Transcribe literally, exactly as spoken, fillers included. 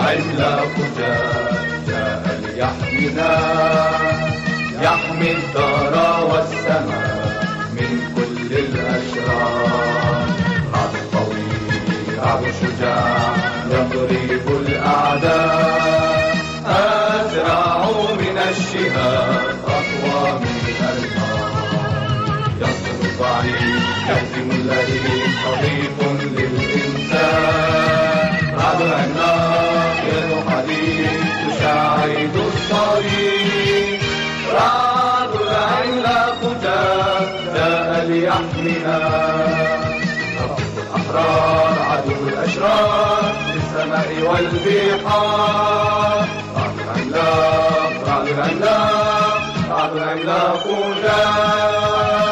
العملاق جاء جاء ليحمينا، يحمي الثرى والسماء من كل الأشرار. رعد قوي رعد شجاع يضرب الأعداء، أسرع من الشهاب أقوى من النار. يصل الضعيف يهزم اللئيم، صديق للإنسان. رعد العملاق يد حديد تشاهد الطريق. رعد العملاق جاء جاء ليحمينا، الأحرار عدو الأشرار في السماء والبحار. رعد العملاق رعد العملاق رعد العملاق جاء.